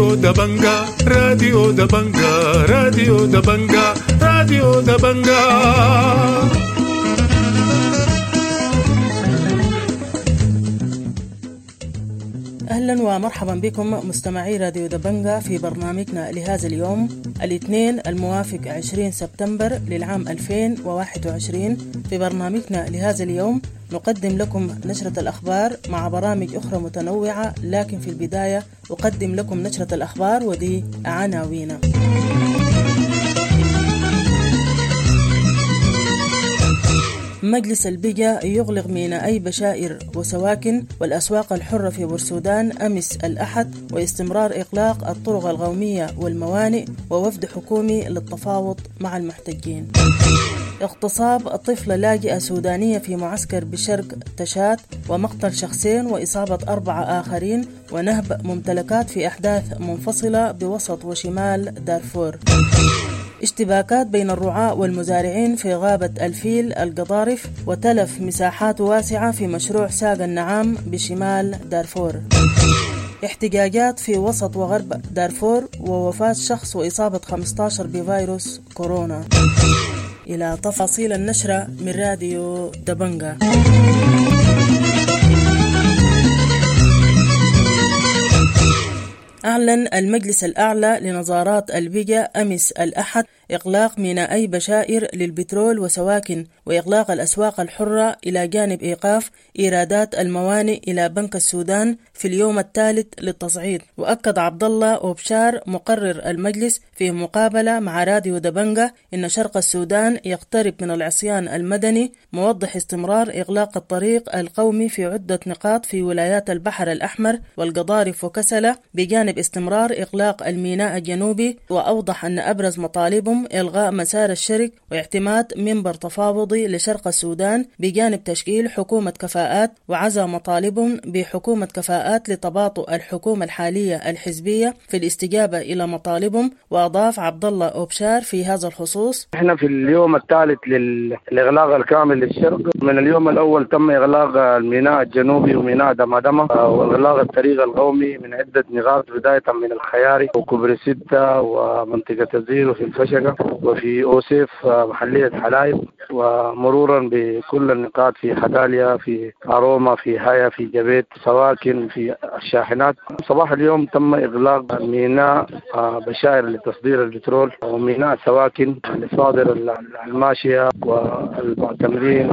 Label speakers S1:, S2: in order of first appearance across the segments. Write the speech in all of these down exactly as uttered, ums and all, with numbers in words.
S1: راديو دبنجا راديو دبنجا راديو دبنجا راديو دبنجا.
S2: أهلا ومرحبا بكم مستمعي راديو دبنجا في برنامجنا لهذا اليوم الاثنين الموافق عشرين سبتمبر للعام ألفين وواحد وعشرين. في برنامجنا لهذا اليوم نقدم لكم نشرة الأخبار مع برامج أخرى متنوعة، لكن في البداية أقدم لكم نشرة الأخبار ودي عناوين. مجلس البيجا يغلق ميناءي بشائر وسواكن والأسواق الحرة في بورسودان أمس الأحد، واستمرار إغلاق الطرق القومية والموانئ، ووفد حكومي للتفاوض مع المحتجين. اغتصاب طفلة لاجئة سودانية في معسكر بشرق تشات، ومقتل شخصين وإصابة أربعة آخرين، ونهب ممتلكات في أحداث منفصلة بوسط وشمال دارفور. اشتباكات بين الرعاة والمزارعين في غابة الفيل القضارف، وتلف مساحات واسعة في مشروع ساق النعام بشمال دارفور. احتجاجات في وسط وغرب دارفور، ووفاة شخص وإصابة خمسة عشر بفيروس كورونا. إلى تفاصيل النشرة من راديو دبنجا. أعلن المجلس الأعلى لنظارات البيجا أمس الأحد إغلاق ميناءي بشائر للبترول وسواكن، وإغلاق الأسواق الحرة، إلى جانب إيقاف إيرادات الموانئ إلى بنك السودان في اليوم الثالث للتصعيد. وأكد عبد الله أوبشار مقرر المجلس في مقابلة مع راديو دبنجا إن شرق السودان يقترب من العصيان المدني، موضح استمرار إغلاق الطريق القومي في عدة نقاط في ولايات البحر الأحمر والقضارف وكسلة، بجانب استمرار إغلاق الميناء الجنوبي. وأوضح أن أبرز مطالبهم إلغاء مسار الشرق واعتماد منبر تفاوضي لشرق السودان، بجانب تشكيل حكومة كفاءات، وعزى مطالبهم بحكومة كفاءات لتباطؤ الحكومة الحالية الحزبية في الاستجابة إلى مطالبهم. وأضاف عبد الله أوبشار في هذا الخصوص:
S3: احنا في اليوم الثالث للإغلاق الكامل للشرق. من اليوم الأول تم إغلاق الميناء الجنوبي وميناء دمادمة، وإغلاق الطريق القومي من عدة نقاط، بداية من الخياري وكوبري ستة ومنطقة الزيرو في الفشقة وفي أوسيف محلية حلايب، ومرورا بكل النقاط في حداليا، في أروما، في هايا، في جبيت، سواكن، في الشاحنات. صباح اليوم تم إغلاق ميناء بشائر لتصدير البترول، وميناء سواكن لصادر الماشية والمعتمرين.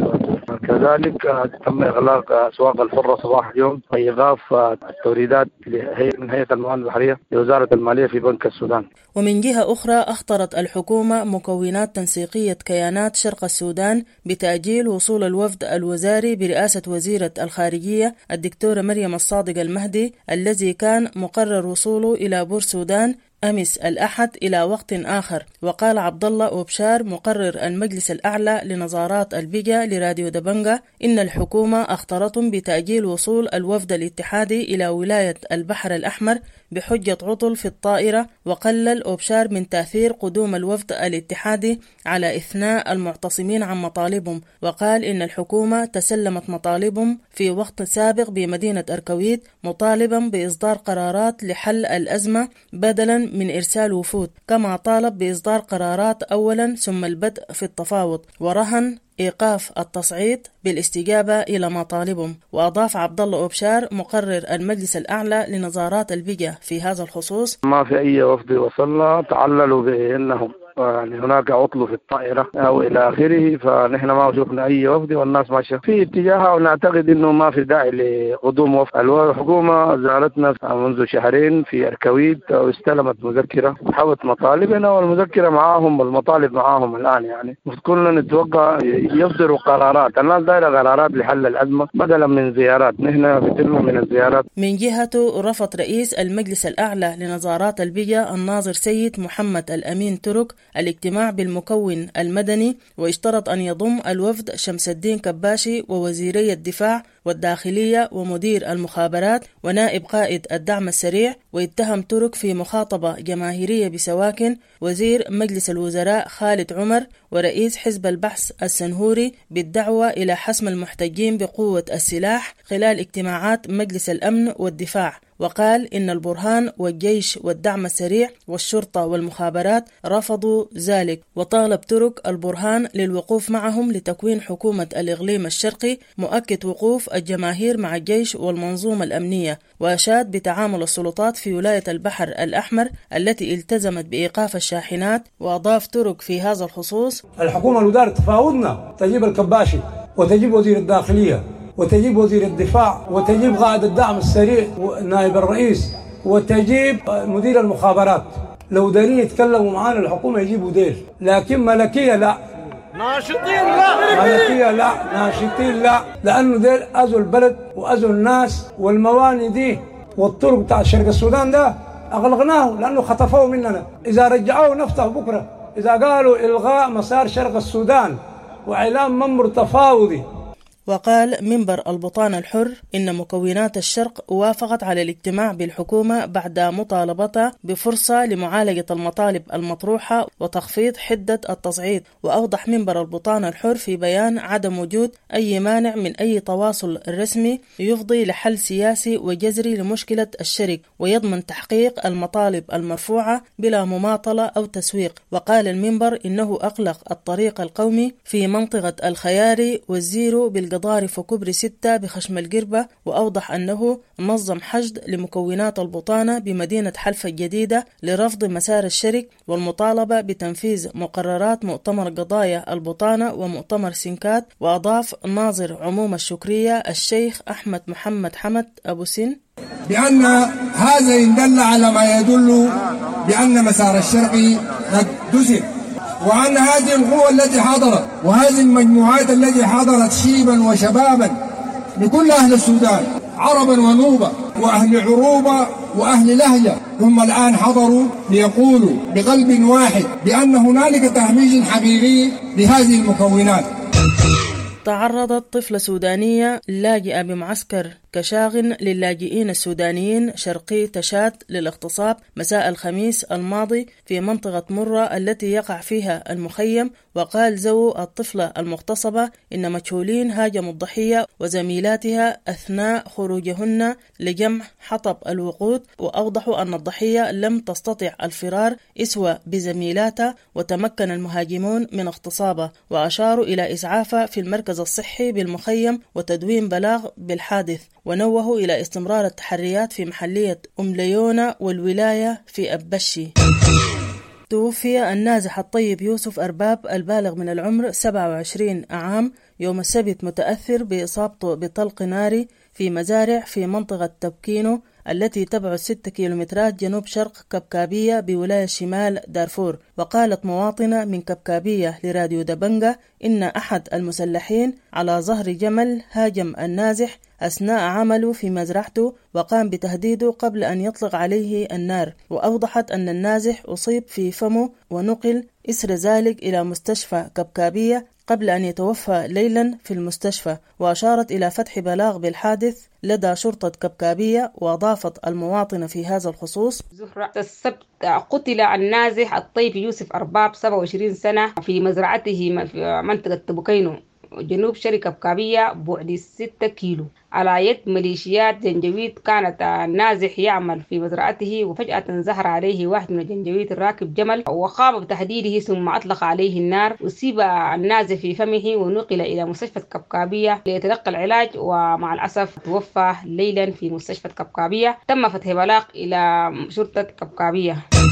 S3: كذلك تم إغلاق أسواق الحرة صباح اليوم، وإيقاف التوريدات من هيئة الموانئ البحرية لوزارة المالية في بنك السودان.
S2: ومن جهة أخرى أخطرت الحكومة مكونات تنسيقية كيانات شرق السودان بتأجيل وصول الوفد الوزاري برئاسة وزيرة الخارجية الدكتورة مريم الصادق المهدي، الذي كان مقرر وصوله إلى بورسودان أمس الأحد إلى وقت آخر. وقال عبد الله أوبشار مقرر المجلس الأعلى لنظارات البيجا لراديو دبنجا إن الحكومة أخطرتهم بتأجيل وصول الوفد الاتحادي إلى ولاية البحر الأحمر بحجة عطل في الطائرة. وقلل أوبشار من تأثير قدوم الوفد الاتحادي على إثناء المعتصمين عن مطالبهم، وقال إن الحكومة تسلمت مطالبهم في وقت سابق بمدينة أركويت، مطالبا بإصدار قرارات لحل الأزمة بدلا من إرسال وفود، كما طالب بإصدار قرارات أولا ثم البدء في التفاوض، ورهن إيقاف التصعيد بالاستجابة إلى مطالبهم. وأضاف عبد الله أوبشار مقرر المجلس الأعلى لنظارات البيجا في هذا الخصوص:
S3: ما في أي وفد وصلنا تعللوا بأنهم يعني هناك عطل في الطائرة أو إلى آخره، فنحن ما شفنا أي وفد، والناس ماشية في اتجاهها، ونعتقد إنه ما في داعي لقدوم وفد. الحكومة زارتنا منذ شهرين في أركويت واستلمت مذكرة وحوت مطالبنا، والمذكرة معاهم والمطالب معاهم الآن. يعني كلنا نتوقع يصدروا قرارات. الناس دايرة قرارات لحل الأزمة بدلا من زيارات. نحن فترنا من الزيارات.
S2: من جهته رفض رئيس المجلس الأعلى لنظارات البيجا الناظر سيد محمد الأمين ترك الاجتماع بالمكون المدني، واشترط أن يضم الوفد شمس الدين كباشي ووزيري الدفاع والداخلية ومدير المخابرات ونائب قائد الدعم السريع. واتهم ترك في مخاطبة جماهيرية بسواكن وزير مجلس الوزراء خالد عمر ورئيس حزب البحث السنهوري بالدعوة إلى حسم المحتجين بقوة السلاح خلال اجتماعات مجلس الأمن والدفاع. وقال إن البرهان والجيش والدعم السريع والشرطة والمخابرات رفضوا ذلك، وطالب ترك البرهان للوقوف معهم لتكوين حكومة الإقليم الشرقي، مؤكد وقوف الجماهير مع الجيش والمنظومة الأمنية، وأشاد بتعامل السلطات في ولاية البحر الأحمر التي التزمت بإيقاف الشاحنات. وأضاف ترك في هذا الخصوص:
S4: الحكومة لو دارت تفاوضنا تجيب الكباشي وتجيب وزير الداخلية وتجيب وزير الدفاع وتجيب قائد الدعم السريع ونائب الرئيس وتجيب مدير المخابرات. لو دارين يتكلموا معانا الحكومة يجيبوا دير، لكن ملكية لا،
S5: ناشطين لا،
S4: ملكية لا، ناشطين لا، لأنه دير أذوا البلد وأذوا الناس. والمواني دي والطرق بتاع شرق السودان ده أغلقناه لأنه خطفوه مننا. إذا رجعوه نفتح بكرة. إذا قالوا إلغاء مسار شرق السودان وإعلان منبر تفاوضي.
S2: وقال منبر البطان الحر إن مكونات الشرق وافقت على الاجتماع بالحكومة بعد مطالبتها بفرصة لمعالجة المطالب المطروحة وتخفيض حدة التصعيد. وأوضح منبر البطان الحر في بيان عدم وجود أي مانع من أي تواصل رسمي يفضي لحل سياسي وجذري لمشكلة الشرق، ويضمن تحقيق المطالب المرفوعة بلا مماطلة أو تسويق. وقال المنبر إنه أغلق الطريق القومي في منطقة الخياري والزيرو بالقضاء ضارف وكبري ستة بخشم القربة. وأوضح أنه نظم حشد لمكونات البطانة بمدينة حلفة الجديدة لرفض مسار الشرق والمطالبة بتنفيذ مقررات مؤتمر قضايا البطانة ومؤتمر سنكات. وأضاف ناظر عموم الشكرية الشيخ أحمد محمد حمد أبو سن
S6: بأن هذا يدل على ما يدل بأن مسار الشرقي قد دزل، وأن هذه القوى التي حضرت وهذه المجموعات التي حضرت شيبا وشبابا لكل أهل السودان عربا ونوبا وأهل عروبة وأهل لهجة، هم الآن حضروا ليقولوا بقلب واحد بأن هنالك تهميش حقيقي لهذه المكونات.
S2: تعرضت طفلة سودانية لاجئة بمعسكر كشاغن للاجئين السودانيين شرقي تشاد للاغتصاب مساء الخميس الماضي في منطقة مرة التي يقع فيها المخيم. وقال ذو الطفلة المغتصبة إن مجهولين هاجموا الضحية وزميلاتها أثناء خروجهن لجمع حطب الوقود. وأوضحوا أن الضحية لم تستطع الفرار إسوى بزميلاتها وتمكن المهاجمون من اغتصابها. وأشاروا إلى إسعافها في المركز الصحي بالمخيم وتدوين بلاغ بالحادث. ونوهوا إلى استمرار التحريات في محلية أم ليونة والولاية في أبشي. توفي النازح الطيب يوسف أرباب البالغ من العمر سبعة وعشرين عام يوم السبت متأثر بإصابته بطلق ناري في مزارع في منطقة تبكينو التي تبعد ستة كيلومترات جنوب شرق كبكابية بولاية شمال دارفور. وقالت مواطنة من كبكابية لراديو دبنجة إن أحد المسلحين على ظهر جمل هاجم النازح أثناء عمله في مزرعته وقام بتهديده قبل أن يطلق عليه النار. وأوضحت أن النازح أصيب في فمه ونقل إثر ذلك إلى مستشفى كبكابية قبل أن يتوفى ليلا في المستشفى. وأشارت إلى فتح بلاغ بالحادث لدى شرطة كبكابية. وأضافت المواطنة في هذا الخصوص:
S7: زهرة السبت قتل النازح الطيب يوسف أرباب سبعة وعشرين سنة في مزرعته في منطقة تبكينو جنوب شرق كبكابية بعد ستة كيلو على يد ميليشيات جنجويد. كانت النازح يعمل في مزرعته وفجأة ظهر عليه واحد من الجنجويد راكب جمل وقام بتهديده ثم أطلق عليه النار. أصيب النازح في فمه ونقل إلى مستشفى كبكابية ليتلقى العلاج ومع الأسف توفى ليلا في مستشفى كبكابية. تم فتح بلاغ إلى شرطة كبكابية.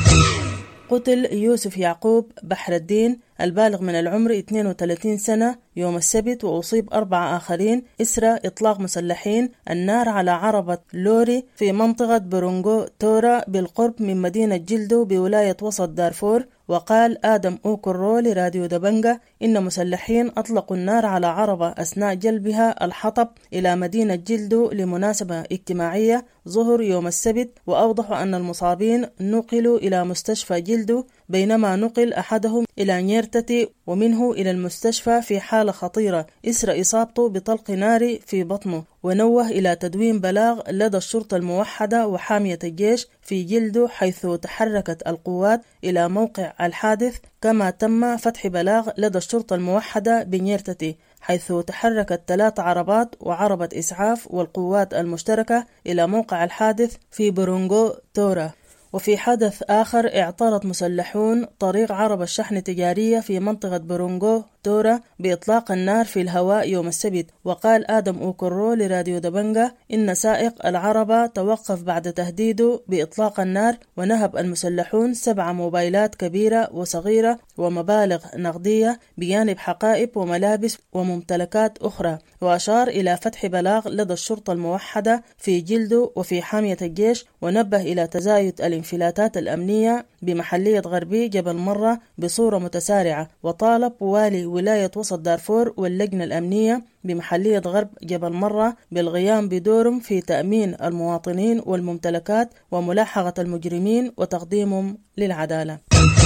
S2: قتل يوسف يعقوب بحر الدين البالغ من العمر اثنين وثلاثين سنة يوم السبت، وأصيب أربعة آخرين إثر إطلاق مسلحين النار على عربة لوري في منطقة برونغو تورا بالقرب من مدينة جلدو بولاية وسط دارفور. وقال آدم أوكرو لراديو دبنجة إن مسلحين أطلقوا النار على عربة أثناء جلبها الحطب إلى مدينة جلدو لمناسبة اجتماعية ظهر يوم السبت. وأوضحوا أن المصابين نقلوا إلى مستشفى جلدو بينما نقل أحدهم إلى نيرتتي ومنه إلى المستشفى في حالة خطيرة إثر إصابته بطلق ناري في بطنه. ونوه إلى تدوين بلاغ لدى الشرطة الموحدة وحامية الجيش في جلدو حيث تحركت القوات إلى موقع الحادث، كما تم فتح بلاغ لدى الشرطة الموحدة بنيرتتي حيث تحركت ثلاث عربات وعربة إسعاف والقوات المشتركة إلى موقع الحادث في برونغو تورا. وفي حدث آخر اعترض مسلحون طريق عربة الشحن التجارية في منطقة برونغو تورا بإطلاق النار في الهواء يوم السبت. وقال آدم أوكورو لراديو دبنجا إن سائق العربة توقف بعد تهديده بإطلاق النار، ونهب المسلحون سبع موبايلات كبيرة وصغيرة ومبالغ نقدية بجانب حقائب وملابس وممتلكات أخرى. وأشار إلى فتح بلاغ لدى الشرطة الموحدة في جلدو وفي حامية الجيش، ونبه إلى تزايد الانفلاتات الأمنية بمحلية غربي جبل مرة بصورة متسارعة. وطالب والي ولاية وسط دارفور واللجنة الأمنية بمحلية غرب جبل مرة بالقيام بدورهم في تأمين المواطنين والممتلكات وملاحقة المجرمين وتقديمهم للعدالة.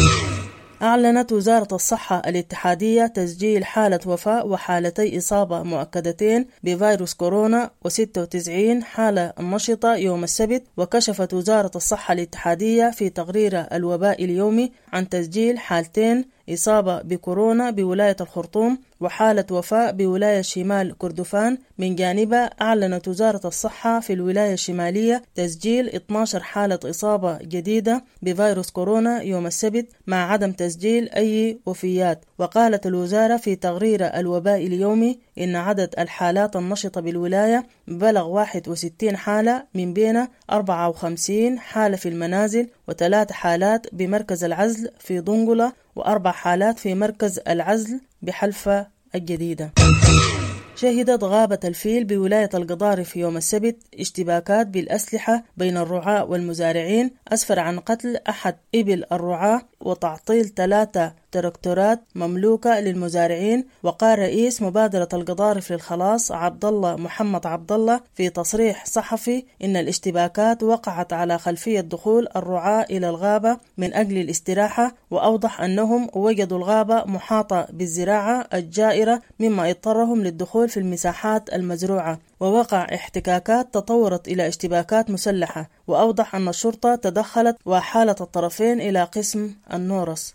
S2: أعلنت وزارة الصحة الاتحادية تسجيل حالة وفاة وحالتي إصابة مؤكدتين بفيروس كورونا وستة وتسعين حالة نشطة يوم السبت. وكشفت وزارة الصحة الاتحادية في تقرير الوباء اليومي عن تسجيل حالتين إصابة بكورونا بولاية الخرطوم وحالة وفاة بولاية شمال كردفان. من جانبها أعلنت وزارة الصحة في الولاية الشمالية تسجيل اثنتي عشرة حالة إصابة جديدة بفيروس كورونا يوم السبت مع عدم تسجيل أي وفيات. وقالت الوزارة في تقرير الوباء اليومي إن عدد الحالات النشطة بالولاية بلغ واحد وستين حالة، من بين أربعة وخمسين حالة في المنازل وثلاث حالات بمركز العزل في ضنقلة وأربع حالات في مركز العزل بحلفة الجديدة. شهدت غابة الفيل بولاية القضارف يوم السبت اشتباكات بالأسلحة بين الرعاة والمزارعين أسفر عن قتل أحد إبل الرعاة وتعطيل ثلاثة تراكتورات مملوكة للمزارعين. وقال رئيس مبادرة القضارف للخلاص عبد الله محمد عبد الله في تصريح صحفي إن الاشتباكات وقعت على خلفية دخول الرعاة إلى الغابة من أجل الاستراحة، وأوضح أنهم وجدوا الغابة محاطة بالزراعة الجائرة مما اضطرهم للدخول في المساحات المزروعة، ووقع احتكاكات تطورت إلى اشتباكات مسلحة. وأوضح أن الشرطة تدخلت وحالت الطرفين إلى قسم النورس.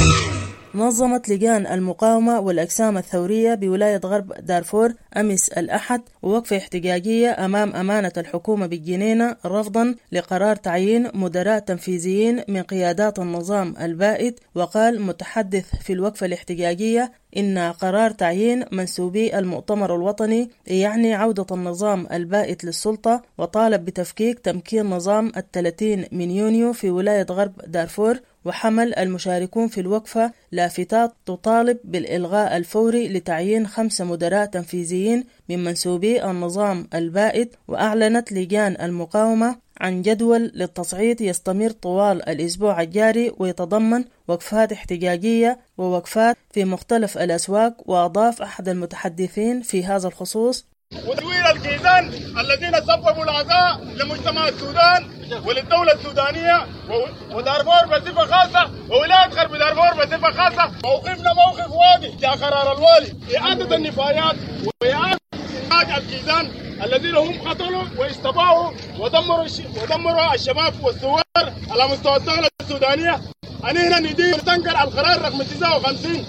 S2: نظمت لجان المقاومة والأجسام الثورية بولاية غرب دارفور أمس الأحد وقفة احتجاجية أمام أمانة الحكومة بالجنينة رفضا لقرار تعيين مدراء تنفيذيين من قيادات النظام البائد. وقال متحدث في الوقفة الاحتجاجية إن قرار تعيين منسوبي المؤتمر الوطني يعني عودة النظام البائد للسلطة، وطالب بتفكيك تمكين نظام الثلاثين من يونيو في ولاية غرب دارفور. وحمل المشاركون في الوقفة لافتات تطالب بالإلغاء الفوري لتعيين خمسة مدراء تنفيذيين من منسوبي النظام البائد. وأعلنت لجان المقاومة عن جدول للتصعيد يستمر طوال الأسبوع الجاري ويتضمن وقفات احتجاجية ووقفات في مختلف الأسواق. وأضاف أحد المتحدثين في هذا الخصوص:
S5: وتدوير الكيدان الذين سببوا العزاء لمجتمع السودان وللدولة السودانية ودارفور بصفة خاصة وولاية غرب دارفور بصفة خاصة. موقفنا موقف واضح جاء قرار الوالي إعادة النفايات وإعادة إنتاج الكيدان الذين هم قتلوا واستباحوا ودمروا ودمروا الشباب والثوار على مستوى الدولة السودانية. أننا ندير تنكر القرار رقم تسعة وخمسين.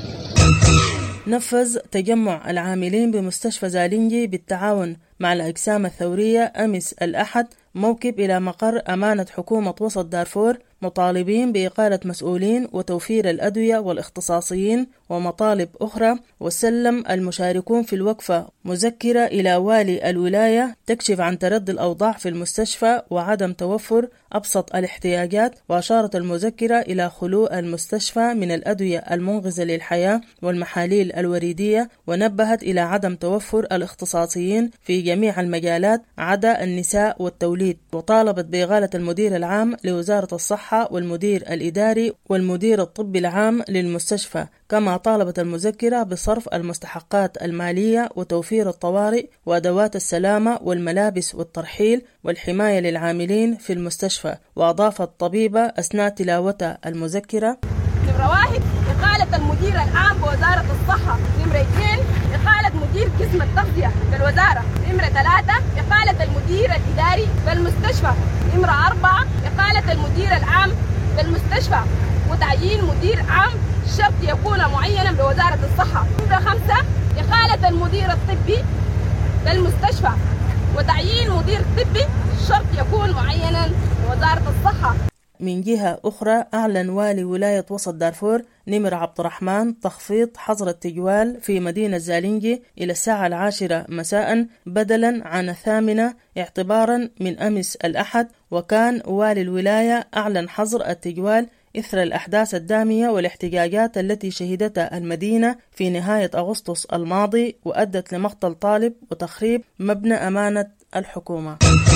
S2: نفذ تجمع العاملين بمستشفى زالينجي بالتعاون مع الأجسام الثورية أمس الأحد موكب إلى مقر أمانة حكومة وسط دارفور مطالبين بإقالة مسؤولين وتوفير الأدوية والاختصاصيين ومطالب أخرى. وسلم المشاركون في الوقفة مذكرة إلى والي الولاية تكشف عن تردي الأوضاع في المستشفى وعدم توفر أبسط الاحتياجات. وأشارت المذكرة إلى خلو المستشفى من الأدوية المنقذة للحياة والمحاليل الوريدية، ونبهت إلى عدم توفر الاختصاصيين في جميع المجالات عدا النساء والتوليد. وطالبت بإقالة المدير العام لوزارة الصحة والمدير الإداري والمدير الطبي العام للمستشفى. كما طالبت المذكرة بصرف المستحقات المالية وتوفير الطوارئ وأدوات السلامة والملابس والترحيل والحماية للعاملين في المستشفى. وأضافت الطبيبة أثناء تلاوة المذكرة:
S8: نمرة واحد إقالة المدير العام بوزارة الصحة. نمرة اثنين إقالة مدير قسم التغذية بالوزارة. نمرة ثلاثة إقالة المدير الإداري بالمستشفى. نمرة أربعة إقالة المدير العام بالمستشفى وتعيين مدير عام شرط يكون معينا بوزارة الصحة. نمرة خمسة إقالة المدير الطبي للمستشفى وتعيين مدير طبي شرط يكون معينا لوزارة الصحة.
S2: من جهة أخرى، أعلن والي ولاية وسط دارفور نمر عبد الرحمن تخفيض حظر التجوال في مدينة زالنجي إلى الساعة العاشرة مساء بدلا عن الثامنة اعتبارا من أمس الأحد. وكان والي الولاية أعلن حظر التجوال إثر الأحداث الدامية والاحتجاجات التي شهدتها المدينة في نهاية أغسطس الماضي وأدت لمقتل طالب وتخريب مبنى أمانة الحكومة.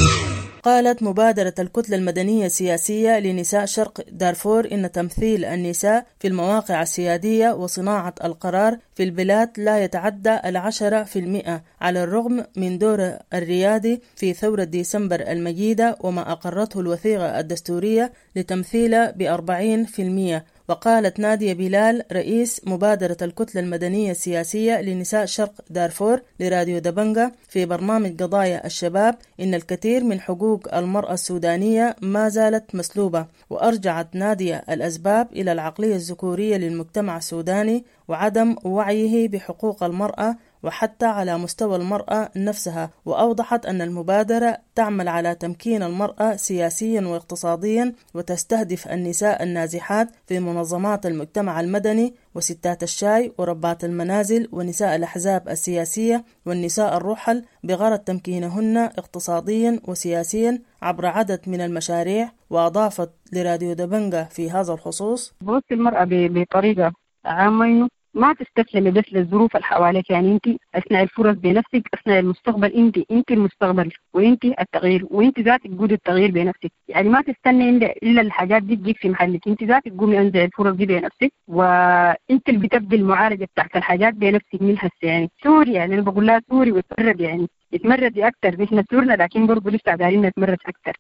S2: قالت مبادرة الكتلة المدنية السياسية لنساء شرق دارفور إن تمثيل النساء في المواقع السيادية وصناعة القرار في البلاد لا يتعدى العشرة في المئة على الرغم من دور الريادي في ثورة ديسمبر المجيدة وما أقرته الوثيقة الدستورية لتمثيل بأربعين في المئة. وقالت نادية بلال رئيس مبادرة الكتلة المدنية السياسية لنساء شرق دارفور لراديو دبنجة في برنامج قضايا الشباب إن الكثير من حقوق المرأة السودانية ما زالت مسلوبة. وأرجعت نادية الأسباب إلى العقلية الذكورية للمجتمع السوداني وعدم وعيه بحقوق المرأة وحتى على مستوى المرأة نفسها. وأوضحت أن المبادرة تعمل على تمكين المرأة سياسيا واقتصاديا وتستهدف النساء النازحات في منظمات المجتمع المدني وستات الشاي وربات المنازل ونساء الأحزاب السياسية والنساء الرحل بغرض تمكينهن اقتصاديا وسياسيا عبر عدد من المشاريع. وأضافت لراديو دبنجة في هذا الخصوص:
S9: بوصي المرأة بطريقة عامة ما تستسلمي بس للظروف اللي حواليك، يعني انت اثناء الفرص بنفسك، اثناء المستقبل انت انت المستقبل وانت التغيير وانت ذاتك قود التغيير بنفسك. يعني ما تستني الا الحاجات دي تجيك في محلك، انت ذاتك قومي انزعي الفرص دي بنفسك وانت اللي بتبدي المعالجه بتاعت الحاجات بنفسك من هسه. يعني سوري، يعني انا بقول لها سوري وتمرد، يعني اتمردي اكثر، احنا سورنا لكن برضه لسه قاعدين نتمرد اكثر.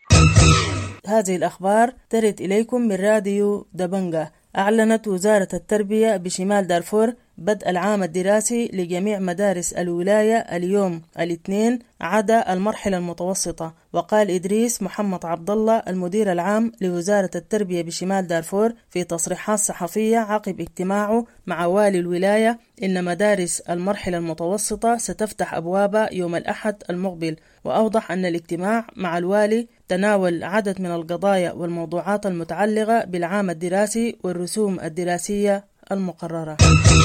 S2: هذه الاخبار ترد اليكم من راديو دبنجة. أعلنت وزارة التربية بشمال دارفور بدء العام الدراسي لجميع مدارس الولاية اليوم الاثنين عدا المرحلة المتوسطة. وقال إدريس محمد عبد الله المدير العام لوزارة التربية بشمال دارفور في تصريحات صحفية عقب اجتماعه مع والي الولاية إن مدارس المرحلة المتوسطة ستفتح أبوابها يوم الأحد المقبل. وأوضح أن الاجتماع مع الوالي تناول عدد من القضايا والموضوعات المتعلقة بالعام الدراسي والرسوم الدراسية المقررة.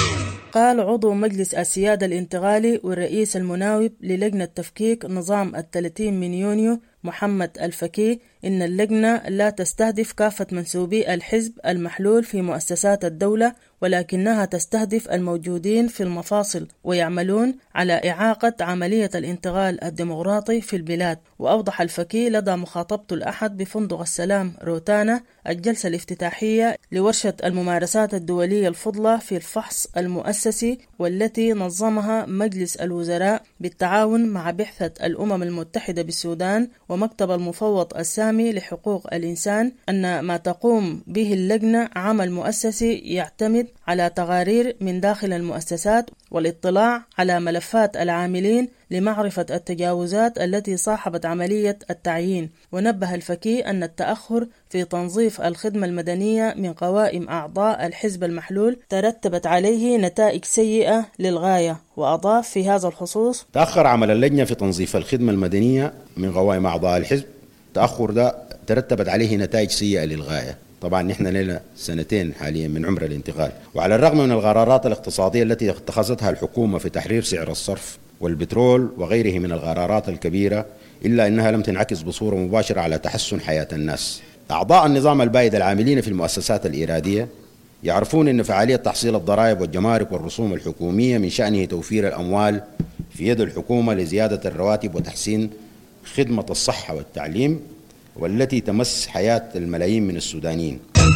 S2: قال عضو مجلس السيادة الانتقالي والرئيس المناوب للجنة تفكيك نظام الثلاثين من يونيو محمد الفكي إن اللجنة لا تستهدف كافة منسوبي الحزب المحلول في مؤسسات الدولة ولكنها تستهدف الموجودين في المفاصل ويعملون على إعاقة عملية الانتقال الديمقراطي في البلاد. وأوضح الفكي لدى مخاطبته الأحد بفندق السلام روتانا الجلسة الافتتاحية لورشة الممارسات الدولية الفضلى في الفحص المؤسسي والتي نظمها مجلس الوزراء بالتعاون مع بعثة الأمم المتحدة بالسودان ومكتب المفوض السامي لحقوق الإنسان أن ما تقوم به اللجنة عمل مؤسسي يعتمد على تقارير من داخل المؤسسات والاطلاع على ملفات العاملين لمعرفة التجاوزات التي صاحبت عملية التعيين. ونبه الفكي أن التأخر في تنظيف الخدمة المدنية من قوائم أعضاء الحزب المحلول ترتبت عليه نتائج سيئة للغاية. وأضاف في هذا الخصوص:
S10: تأخر عمل اللجنة في تنظيف الخدمة المدنية من قوائم أعضاء الحزب، تأخر ده ترتبت عليه نتائج سيئة للغاية. طبعا نحن لنا سنتين حاليا من عمر الانتقال، وعلى الرغم من القرارات الاقتصادية التي اتخذتها الحكومة في تحرير سعر الصرف والبترول وغيره من القرارات الكبيرة إلا أنها لم تنعكس بصورة مباشرة على تحسن حياة الناس. أعضاء النظام البائد العاملين في المؤسسات الإرادية يعرفون أن فعالية تحصيل الضرائب والجمارك والرسوم الحكومية من شأنه توفير الأموال في يد الحكومة لزيادة الرواتب وتحسين خدمة الصحة والتعليم والتي تمس حياة الملايين من السودانيين.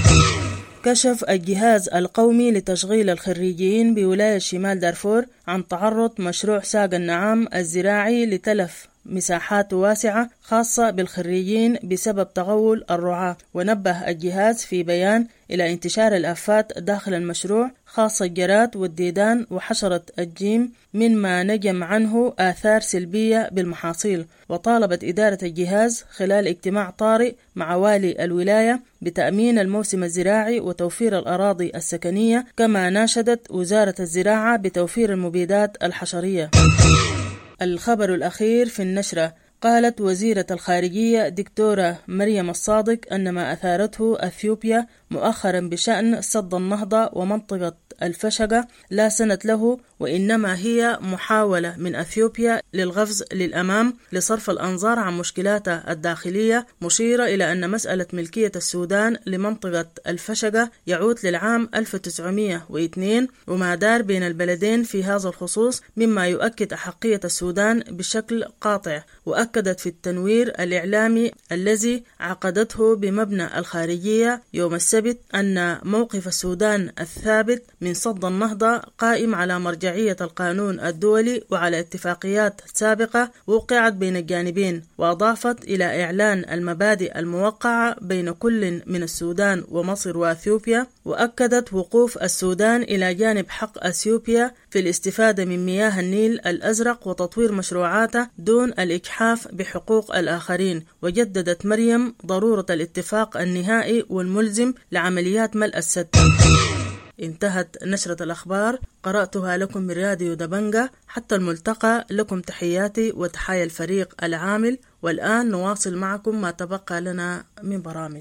S2: كشف الجهاز القومي لتشغيل الخريجين بولاية شمال دارفور عن تعرض مشروع ساق النعام الزراعي لتلف مساحات واسعة خاصة بالخريجين بسبب تغول الرعاة. ونبه الجهاز في بيان إلى انتشار الآفات داخل المشروع خاصة الجراد والديدان وحشرة الجيم، مما نجم عنه آثار سلبية بالمحاصيل. وطالبت إدارة الجهاز خلال اجتماع طارئ مع والي الولاية بتأمين الموسم الزراعي وتوفير الأراضي السكنية، كما ناشدت وزارة الزراعة بتوفير المبيدات الحشرية. الخبر الأخير في النشرة، قالت وزيرة الخارجية دكتورة مريم الصادق أن ما أثارته أثيوبيا مؤخرا بشأن سد النهضة ومنطقة الفشقة لا سنة له، وإنما هي محاولة من أثيوبيا للغفز للأمام لصرف الأنظار عن مشكلاتها الداخلية، مشيرة إلى أن مسألة ملكية السودان لمنطقة الفشقة يعود للعام ألف وتسعمئة واثنين وما دار بين البلدين في هذا الخصوص، مما يؤكد أحقية السودان بشكل قاطع. وأكدت في التنوير الإعلامي الذي عقدته بمبنى الخارجية يوم السبت أن موقف السودان الثابت من صد النهضة قائم على مرجعية القانون الدولي وعلى اتفاقيات سابقة وقعت بين الجانبين. وأضافت إلى إعلان المبادئ الموقعة بين كل من السودان ومصر وأثيوبيا، وأكدت وقوف السودان إلى جانب حق أثيوبيا في الاستفادة من مياه النيل الأزرق وتطوير مشروعاته دون الإجحاف بحقوق الآخرين. وجددت مريم ضرورة الاتفاق النهائي والملزم لعمليات ملء السد. انتهت نشرة الأخبار، قرأتها لكم من راديو دبنجة. حتى الملتقى، لكم تحياتي وتحايا الفريق العامل. والآن نواصل معكم ما تبقى لنا من برامج.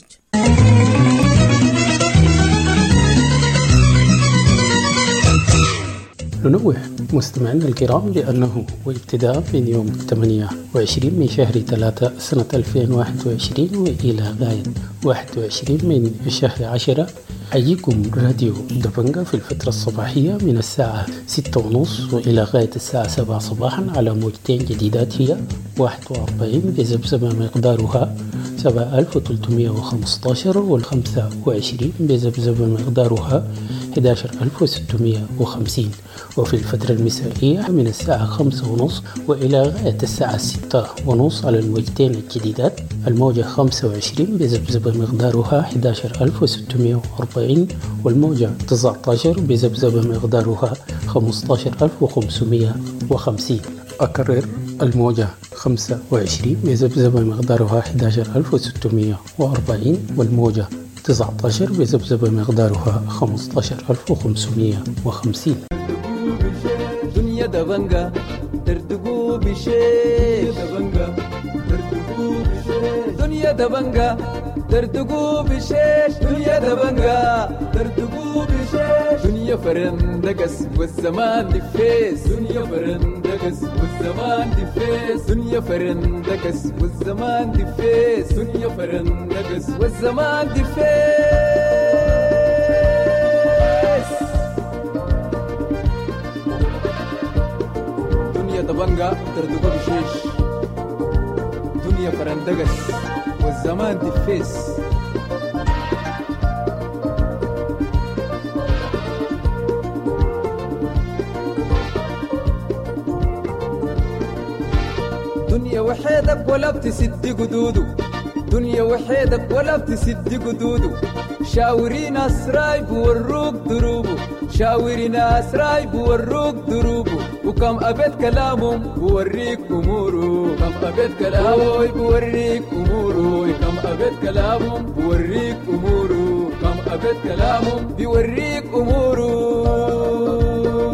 S11: ننوه مستمعينا الكرام بأنه وابتداء من يوم ثمانية وعشرين من شهر ثلاثة سنة ألفين وواحد وعشرين وإلى غاية واحد وعشرين من شهر عشرة حييكم راديو دبنجة في الفترة الصباحية من الساعة ستة ونص وإلى غاية الساعة سبعة صباحا على موجتين جديدات هي واحد وأربعين بزبزبة مقدارها سبعة آلاف وثلاثمئة وخمسة عشر والخمسة وعشرين بزبزبة مقدارها أحد عشر ألف وستمئة وخمسين، وفي الفترة المسائية من الساعة خمسة ونص وإلى غاية الساعة ستة ونص على الموجتين الجديدات الموجة خمسة وعشرين بزبزبة مقدارها أحد عشر ألف وستمئة وأربعين والموجة تسعة عشر بزبزبة مقدارها خمسة عشر ألف وخمسمئة وخمسين. أكرر، الموجة خمسة وعشرين بزبزبة مقدارها أحد عشر ألف وستمئة وأربعين والموجة تسعة عشر بزبزبة مقدارها خمسة عشر ألف وخمسمئة وخمسين.
S12: دنيا دبنجة ترتقو بشيء دبنجة ترتقو بشيء دنيا دبنجة ترتقو بشيش دنيا دبنجة ترتقو بشيش دنيا فرندقس والزمان دفيس دنيا فرندقس والزمان دفيس دنيا فرندقس والزمان دفيس دنيا فرندقس والزمان دفيس. دنيا دبنجة ترتقو بشيش دنيا فرندقس والزمان دفيس. دنيا وحيدك ولا بتسد قدوده دنيا وحيدك ولا بتسد قدوده شاوري ناس رايب وروك دروبه شاوري ناس رايب وروك دروبه وكم أبد كلامهم بوريك أموره كم أبد كلامهم بوريك أموره كم أبد كلامهم بوريك أموره كم أبد كلامهم بوريك أموره.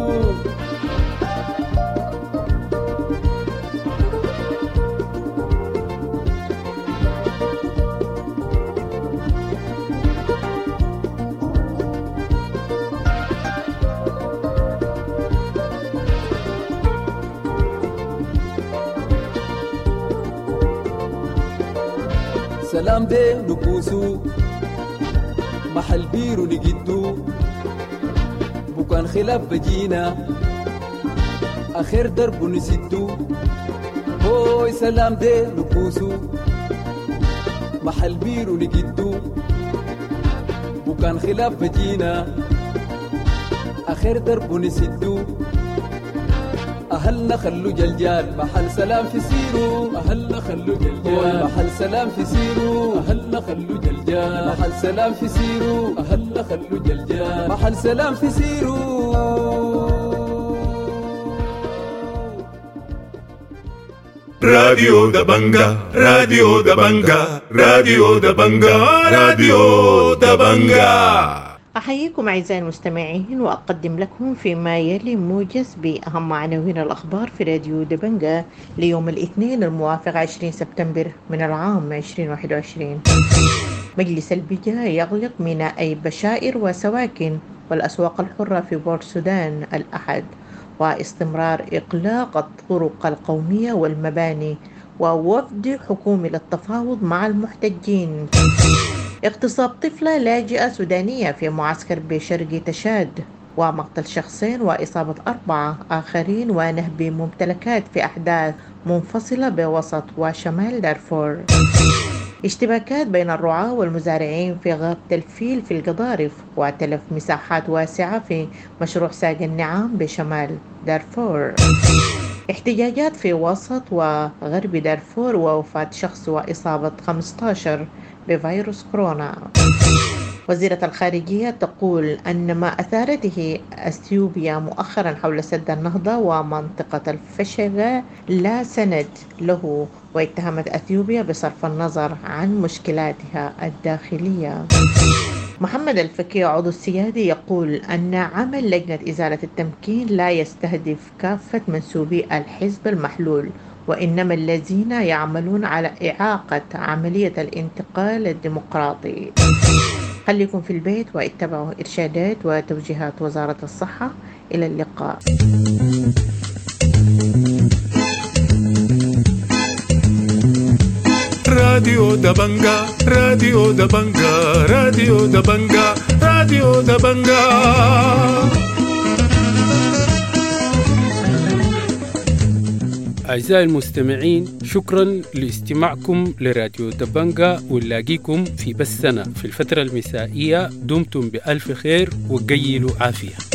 S12: سلام دي نبوسو محل بيرو نجدو بكان خلاف بجينا آخر درب نسدو هوي سلام دي نبوسو محل بيرو نجدو بكان خلاف بجينا آخر درب نسدو أهلنا خلوا جلجال محل سلام في سيرو أهلنا خلوا جلجال محل سلام في سيرو أهلنا خلوا جلجال محل سلام في سيرو أهلنا خلوا جلجال محل سلام في سيرو.
S1: راديو دبنجا راديو دبنجا راديو دبنجا راديو دبنجا.
S13: أحييكم أعزائي المستمعين وأقدم لكم فيما يلي موجز بأهم عناوين الأخبار في راديو دبنجا ليوم الاثنين الموافق عشرين سبتمبر من العام ألفين وواحد وعشرين. مجلس البيئة يغلق ميناء بشائر وسواكن والأسواق الحرة في بورت السودان الأحد، واستمرار إغلاق الطرق القومية والمباني، ووفد حكومي للتفاوض مع المحتجين. اغتصاب طفلة لاجئة سودانية في معسكر بشرقي تشاد، ومقتل شخصين وإصابة أربعة آخرين ونهب ممتلكات في أحداث منفصلة بوسط وشمال دارفور. اشتباكات بين الرعاة والمزارعين في غابة الفيل في القضارف، وتلف مساحات واسعة في مشروع ساق النعام بشمال دارفور. احتجاجات في وسط وغرب دارفور ووفاة شخص وإصابة خمسة عشر بفيروس كورونا. وزيرة الخارجية تقول أن ما أثارته أثيوبيا مؤخرا حول سد النهضة ومنطقة الفشغة لا سند له، واتهمت أثيوبيا بصرف النظر عن مشكلاتها الداخلية. محمد الفكي عضو السيادي يقول أن عمل لجنة إزالة التمكين لا يستهدف كافة منسوبي الحزب المحلول، وإنما الذين يعملون على إعاقة عملية الانتقال الديمقراطي. خليكم في البيت واتبعوا إرشادات وتوجيهات وزارة الصحة. إلى اللقاء.
S1: راديو دبنجا راديو دبنجا راديو دبنجا راديو دبنجا.
S11: أعزائي المستمعين، شكرا لاستماعكم لراديو دبنجا، ونلاقيكم في بثنا في الفترة المسائية. دمتم بألف خير وقيلوا عافية.